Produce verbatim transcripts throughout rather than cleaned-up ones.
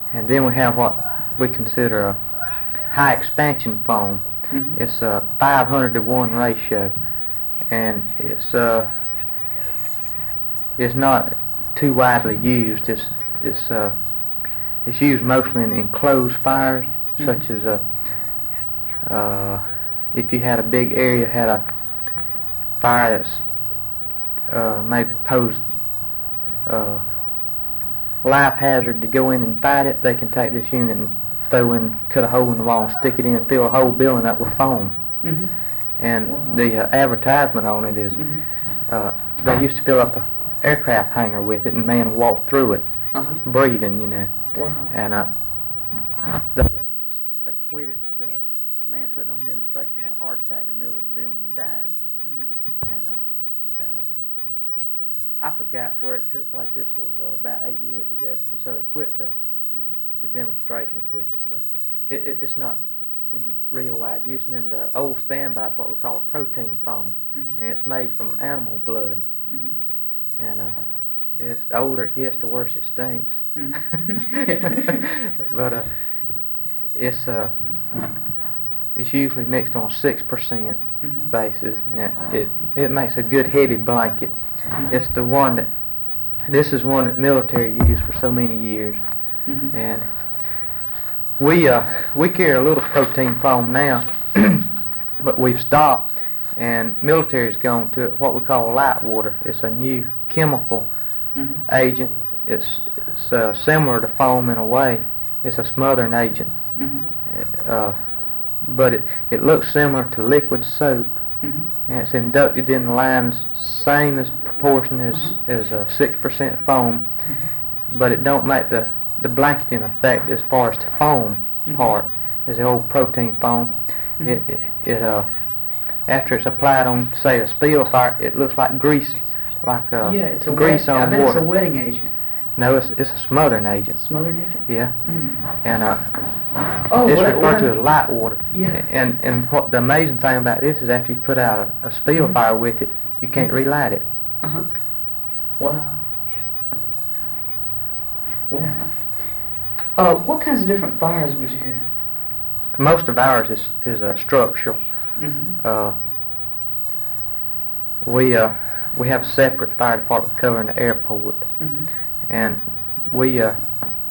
And then we have what we consider a high expansion foam. Mm-hmm. It's a five hundred to one ratio, and it's uh, it's not too widely used. It's it's uh, it's used mostly in enclosed fires, mm-hmm. such as a uh, if you had a big area, had a fire that's uh, maybe posed uh, life hazard to go in and fight it, they can take this unit and throw in, cut a hole in the wall and stick it in and fill the whole building up with foam. Mm-hmm. And wow. the uh, advertisement on it is, mm-hmm. uh, they used to fill up a aircraft hangar with it and man walk through it, uh-huh. breathing, you know. Wow. And uh, they, uh, they quit it. The man putting on demonstration had a heart attack in the middle of the building and died. Mm-hmm. And uh, uh, I forgot where it took place. This was uh, about eight years ago, and so they quit the the demonstrations with it. But it, it, it's not in real wide use. And then the old standby is what we call a protein foam, mm-hmm. and it's made from animal blood. Mm-hmm. And uh, it's the older it gets, the worse it stinks. Mm-hmm. But uh, it's uh, it's usually mixed on a six percent mm-hmm. basis, and it it makes a good heavy blanket. Mm-hmm. It's the one that, this is one that military used for so many years. Mm-hmm. And we uh, we carry a little protein foam now, but we've stopped, and military's gone to what we call light water. It's a new chemical mm-hmm. agent. It's, it's uh, similar to foam in a way. It's a smothering agent, mm-hmm. uh, but it, it looks similar to liquid soap. Mm-hmm. And it's inducted in lines same as proportion as mm-hmm. as a six percent foam, mm-hmm. but it don't make the the blanketing effect as far as the foam mm-hmm. part as the old protein foam. Mm-hmm. It, it it uh after it's applied on say a spill fire, it looks like grease, like uh yeah, it's a grease wet, on I bet water. It's a wetting agent. No, it's it's a smothering agent. Smothering agent. Yeah. Mm. And uh, oh, it's what, referred what to as light water. Yeah. And and what the amazing thing about this is after you put out a, a spill mm-hmm. fire with it, you can't mm-hmm. relight it. Uh huh. Wow. Wow. Uh, what kinds of different fires would you have? Most of ours is is uh, structural. Mm-hmm. Uh, we uh we have a separate fire department covering the airport, mm-hmm. and we uh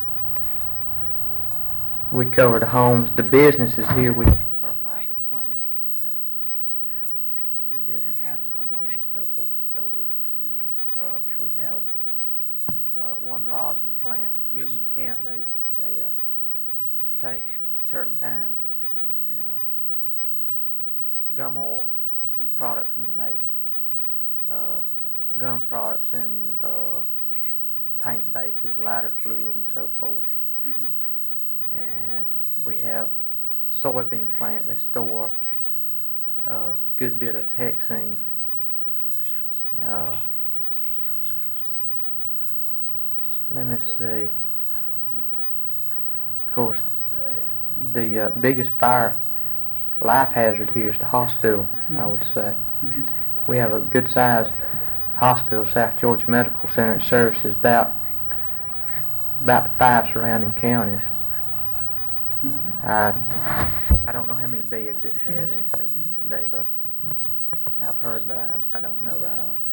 we cover the homes, the businesses here. We have a fertilizer plant. They have a good bit of anhydrous ammonia and so forth stored. Uh, we have uh, one rosin plant, Union Camp. They they uh, take turpentine and uh, gum oil products and make uh, gum products and uh, paint bases, lighter fluid, and so forth. Mm-hmm. And we have soybean plant. They store a good bit of hexane. Uh, let me see. Of course, the uh, biggest fire life hazard here is the hospital, mm-hmm. I would say. Mm-hmm. We have a good sized hospital, South Georgia Medical Center. It services about about five surrounding counties. Mm-hmm. I I don't know how many beds it has. In it. They've uh, I've heard, but I I don't know right off.